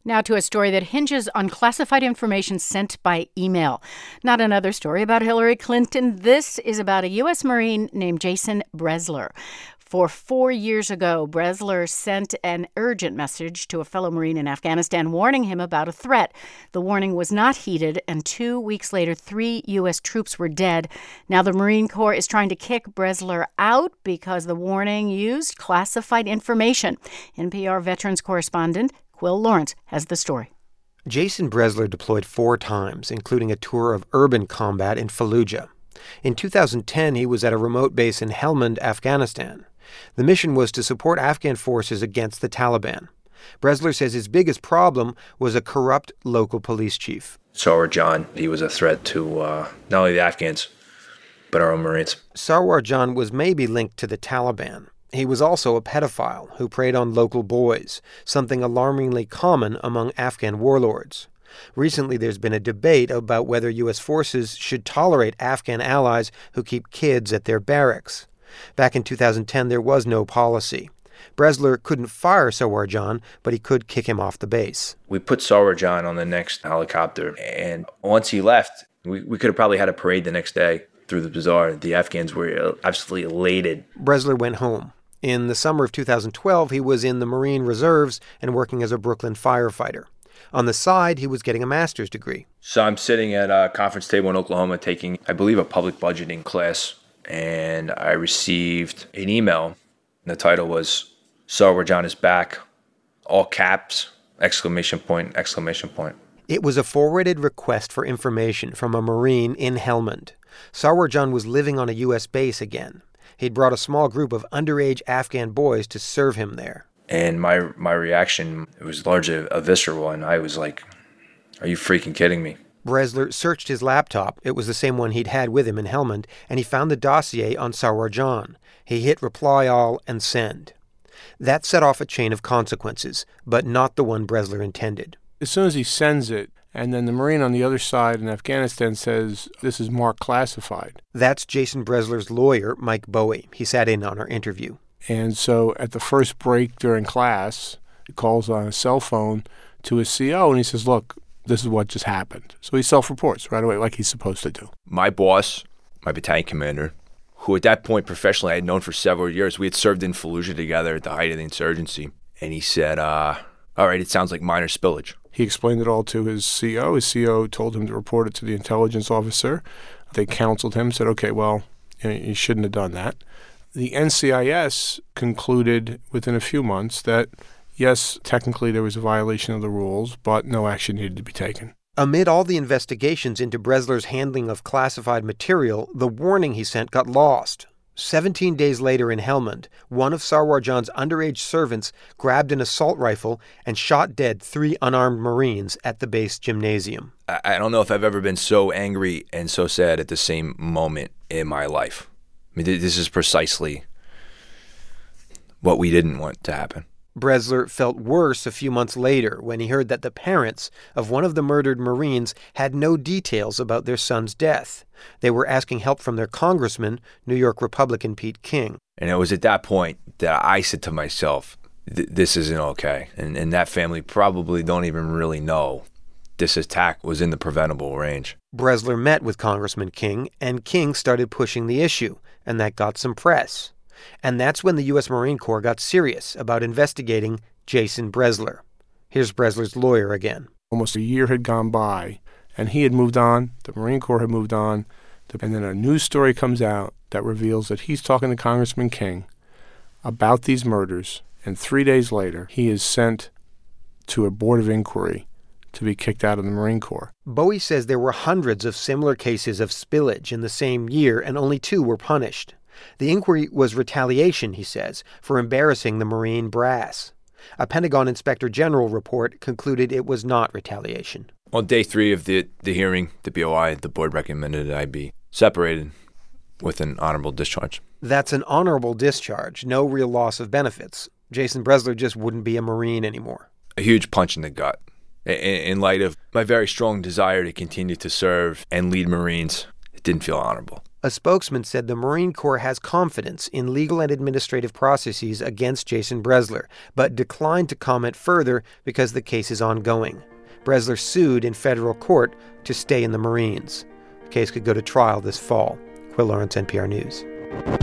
Now to a story that hinges on classified information sent by email. Not another story about Hillary Clinton. This is about a U.S. Marine named Jason Bressler. 4 years ago, Bressler sent an urgent message to a fellow Marine in Afghanistan warning him about a threat. The warning was not heeded, and 2 weeks later, 3 U.S. troops were dead. Now the Marine Corps is trying to kick Bressler out because the warning used classified information. NPR veterans correspondent Will Lawrence has the story. Jason Bressler deployed 4 times, including a tour of urban combat in Fallujah. In 2010, he was at a remote base in Helmand, Afghanistan. The mission was to support Afghan forces against the Taliban. Bressler says his biggest problem was a corrupt local police chief. Sarwar John, he was a threat to not only the Afghans, but our own Marines. Sarwar John was maybe linked to the Taliban. He was also a pedophile who preyed on local boys, something alarmingly common among Afghan warlords. Recently, there's been a debate about whether U.S. forces should tolerate Afghan allies who keep kids at their barracks. Back in 2010, there was no policy. Bressler couldn't fire Sarwar John, but he could kick him off the base. We put Sarwar John on the next helicopter, and once he left, we could have probably had a parade the next day through the bazaar. The Afghans were absolutely elated. Bressler went home. In the summer of 2012, he was in the Marine Reserves and working as a Brooklyn firefighter. On the side, he was getting a master's degree. So I'm sitting at a conference table in Oklahoma taking, I believe, a public budgeting class, and I received an email. The title was, Sarwar John is back, all caps, exclamation point, exclamation point. It was a forwarded request for information from a Marine in Helmand. Sarwar John was living on a U.S. base again. He'd brought a small group of underage Afghan boys to serve him there. And my reaction, it was largely a visceral one. I was like, are you freaking kidding me? Bressler searched his laptop. It was the same one he'd had with him in Helmand, and he found the dossier on Sarwar John. He hit reply all and send. That set off a chain of consequences, but not the one Bressler intended. As soon as he sends it, and then the Marine on the other side in Afghanistan says, this is marked classified. That's Jason Bressler's lawyer, Mike Bowie. He sat in on our interview. And so at the first break during class, he calls on a cell phone to his CO, and he says, look, this is what just happened. So he self-reports right away, like he's supposed to do. My boss, my battalion commander, who at that point professionally I had known for several years, we had served in Fallujah together at the height of the insurgency. And he said, all right, it sounds like minor spillage. He explained it all to his CO. His CO told him to report it to the intelligence officer. They counseled him, said, okay, well, you shouldn't have done that. The NCIS concluded within a few months that, yes, technically there was a violation of the rules, but no action needed to be taken. Amid all the investigations into Bressler's handling of classified material, the warning he sent got lost. 17 days later in Helmand, one of Sarwar John's underage servants grabbed an assault rifle and shot dead 3 unarmed Marines at the base gymnasium. I don't know if I've ever been so angry and so sad at the same moment in my life. I mean, this is precisely what we didn't want to happen. Bressler felt worse a few months later when he heard that the parents of one of the murdered Marines had no details about their son's death. They were asking help from their congressman, New York Republican Pete King. And it was at that point that I said to myself, this isn't okay. And that family probably don't even really know this attack was in the preventable range. Bressler met with Congressman King, and King started pushing the issue, and that got some press. And that's when the U.S. Marine Corps got serious about investigating Jason Bressler. Here's Bressler's lawyer again. Almost a year had gone by, and he had moved on, the Marine Corps had moved on, and then a news story comes out that reveals that he's talking to Congressman King about these murders, and 3 days later, he is sent to a board of inquiry to be kicked out of the Marine Corps. Bowie says there were hundreds of similar cases of spillage in the same year, and only 2 were punished. The inquiry was retaliation, he says, for embarrassing the Marine brass. A Pentagon Inspector General report concluded it was not retaliation. On day 3 of the hearing, the BOI, the board recommended that I be separated with an honorable discharge. That's an honorable discharge, no real loss of benefits. Jason Bressler just wouldn't be a Marine anymore. A huge punch in the gut. In light of my very strong desire to continue to serve and lead Marines, It didn't feel honorable. A spokesman said the Marine Corps has confidence in legal and administrative processes against Jason Bressler, but declined to comment further because the case is ongoing. Bressler sued in federal court to stay in the Marines. The case could go to trial this fall. Will Lawrence, NPR News.